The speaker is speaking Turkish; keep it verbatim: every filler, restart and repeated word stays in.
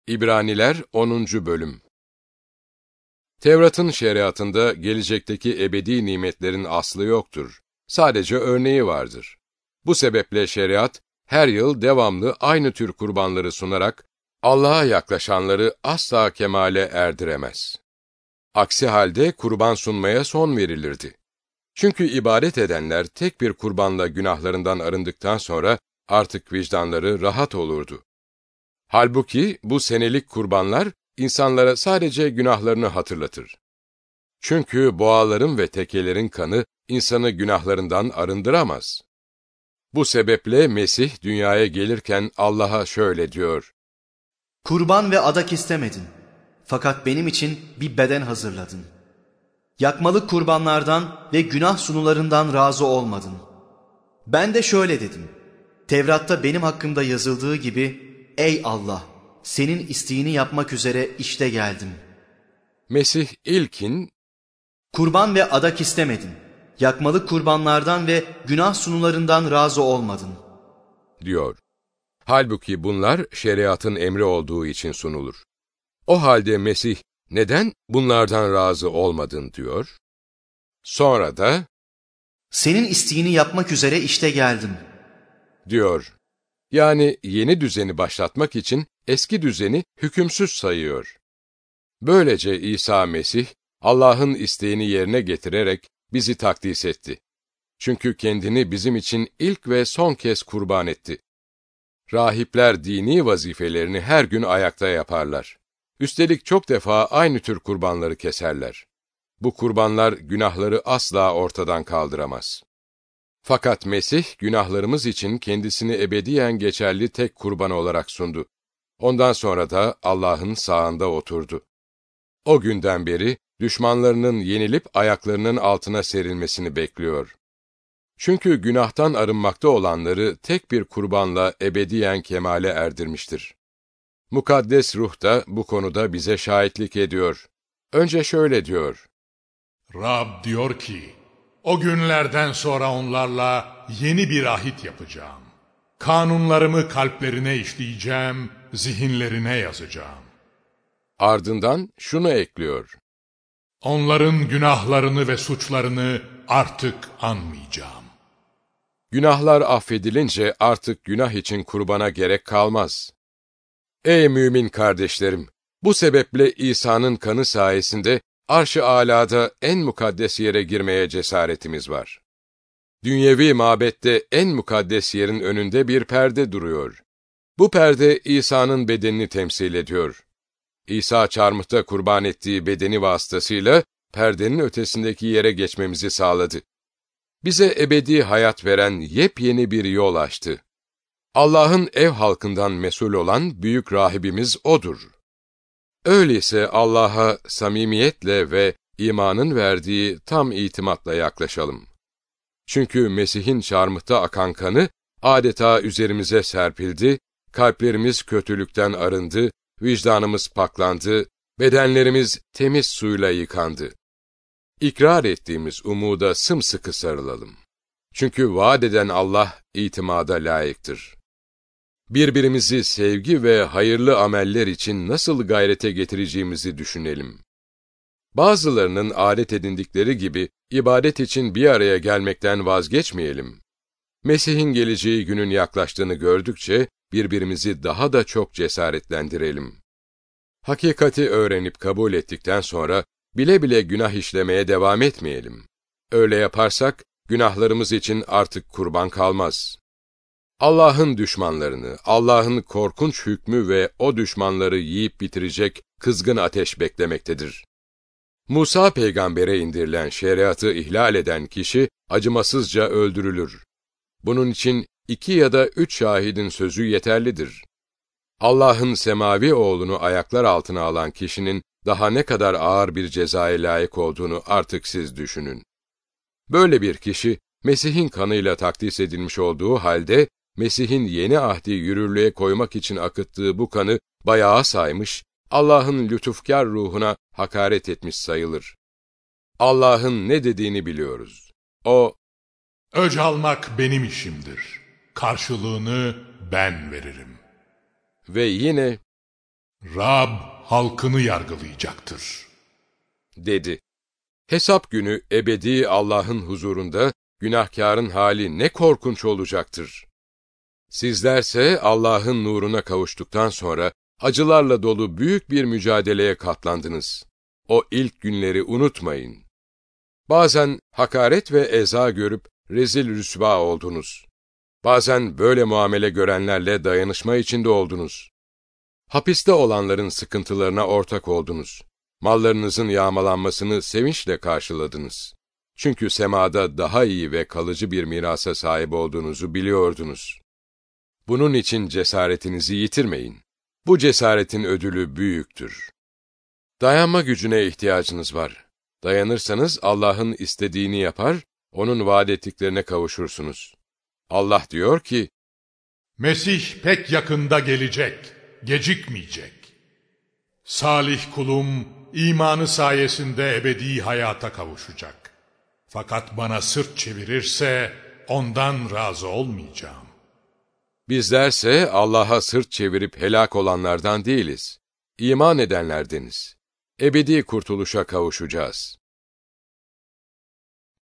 İbraniler onuncu Bölüm. Tevrat'ın şeriatında gelecekteki ebedi nimetlerin aslı yoktur. Sadece örneği vardır. Bu sebeple şeriat, her yıl devamlı aynı tür kurbanları sunarak, Allah'a yaklaşanları asla kemale erdiremez. Aksi halde kurban sunmaya son verilirdi. Çünkü ibadet edenler tek bir kurbanla günahlarından arındıktan sonra artık vicdanları rahat olurdu. Halbuki bu senelik kurbanlar, insanlara sadece günahlarını hatırlatır. Çünkü boğaların ve tekelerin kanı, insanı günahlarından arındıramaz. Bu sebeple Mesih dünyaya gelirken Allah'a şöyle diyor: Kurban ve adak istemedin, fakat benim için bir beden hazırladın. Yakmalık kurbanlardan ve günah sunularından razı olmadın. Ben de şöyle dedim: Tevrat'ta benim hakkımda yazıldığı gibi, ey Allah, senin isteğini yapmak üzere işte geldim. Mesih ilkin, Kurban ve adak istemedin, yakmalık kurbanlardan ve günah sunularından razı olmadın diyor. Halbuki bunlar şeriatın emri olduğu için sunulur. O halde Mesih neden bunlardan razı olmadın diyor? Sonra da senin isteğini yapmak üzere işte geldim diyor. Yani yeni düzeni başlatmak için eski düzeni hükümsüz sayıyor. Böylece İsa Mesih, Allah'ın isteğini yerine getirerek bizi takdis etti. Çünkü kendini bizim için ilk ve son kez kurban etti. Rahipler dini vazifelerini her gün ayakta yaparlar. Üstelik çok defa aynı tür kurbanları keserler. Bu kurbanlar günahları asla ortadan kaldıramaz. Fakat Mesih, günahlarımız için kendisini ebediyen geçerli tek kurban olarak sundu. Ondan sonra da Allah'ın sağında oturdu. O günden beri, düşmanlarının yenilip ayaklarının altına serilmesini bekliyor. Çünkü günahtan arınmakta olanları tek bir kurbanla ebediyen kemale erdirmiştir. Mukaddes Ruh da bu konuda bize şahitlik ediyor. Önce şöyle diyor: Rab diyor ki, o günlerden sonra onlarla yeni bir ahit yapacağım. Kanunlarımı kalplerine işleyeceğim, zihinlerine yazacağım. Ardından şunu ekliyor: Onların günahlarını ve suçlarını artık anmayacağım. Günahlar affedilince artık günah için kurbana gerek kalmaz. Ey mümin kardeşlerim! Bu sebeple İsa'nın kanı sayesinde Arş-ı Âlâ'da en mukaddes yere girmeye cesaretimiz var. Dünyevi mabette en mukaddes yerin önünde bir perde duruyor. Bu perde İsa'nın bedenini temsil ediyor. İsa çarmıhta kurban ettiği bedeni vasıtasıyla perdenin ötesindeki yere geçmemizi sağladı. Bize ebedi hayat veren yepyeni bir yol açtı. Allah'ın ev halkından mesul olan büyük rahibimiz O'dur. Öyleyse Allah'a samimiyetle ve imanın verdiği tam itimatla yaklaşalım. Çünkü Mesih'in çarmıhta akan kanı adeta üzerimize serpildi, kalplerimiz kötülükten arındı, vicdanımız paklandı, bedenlerimiz temiz suyla yıkandı. İkrar ettiğimiz umuda sımsıkı sarılalım. Çünkü vaat eden Allah itimada layıktır. Birbirimizi sevgi ve hayırlı ameller için nasıl gayrete getireceğimizi düşünelim. Bazılarının adet edindikleri gibi ibadet için bir araya gelmekten vazgeçmeyelim. Mesih'in geleceği günün yaklaştığını gördükçe birbirimizi daha da çok cesaretlendirelim. Hakikati öğrenip kabul ettikten sonra bile bile günah işlemeye devam etmeyelim. Öyle yaparsak günahlarımız için artık kurban kalmaz. Allah'ın düşmanlarını, Allah'ın korkunç hükmü ve o düşmanları yiyip bitirecek kızgın ateş beklemektedir. Musa peygambere indirilen şeriatı ihlal eden kişi acımasızca öldürülür. Bunun için iki ya da üç şahidin sözü yeterlidir. Allah'ın semavi oğlunu ayaklar altına alan kişinin daha ne kadar ağır bir cezaya layık olduğunu artık siz düşünün. Böyle bir kişi, Mesih'in kanıyla takdis edilmiş olduğu halde, Mesih'in yeni ahdi yürürlüğe koymak için akıttığı bu kanı bayağı saymış, Allah'ın lütufkar ruhuna hakaret etmiş sayılır. Allah'ın ne dediğini biliyoruz. O, öc almak benim işimdir. Karşılığını ben veririm. Ve yine, Rab halkını yargılayacaktır, dedi. Hesap günü ebedi Allah'ın huzurunda günahkarın hali ne korkunç olacaktır. Sizlerse Allah'ın nuruna kavuştuktan sonra acılarla dolu büyük bir mücadeleye katlandınız. O ilk günleri unutmayın. Bazen hakaret ve eza görüp rezil rüsva oldunuz. Bazen böyle muamele görenlerle dayanışma içinde oldunuz. Hapiste olanların sıkıntılarına ortak oldunuz. Mallarınızın yağmalanmasını sevinçle karşıladınız. Çünkü semada daha iyi ve kalıcı bir mirasa sahip olduğunuzu biliyordunuz. Bunun için cesaretinizi yitirmeyin. Bu cesaretin ödülü büyüktür. Dayanma gücüne ihtiyacınız var. Dayanırsanız Allah'ın istediğini yapar, onun vaat ettiklerine kavuşursunuz. Allah diyor ki, Mesih pek yakında gelecek, gecikmeyecek. Salih kulum, imanı sayesinde ebedi hayata kavuşacak. Fakat bana sırt çevirirse, ondan razı olmayacağım. bizlerse Allah'a sırt çevirip helak olanlardan değiliz. İman edenlerdeniz. Ebedi kurtuluşa kavuşacağız.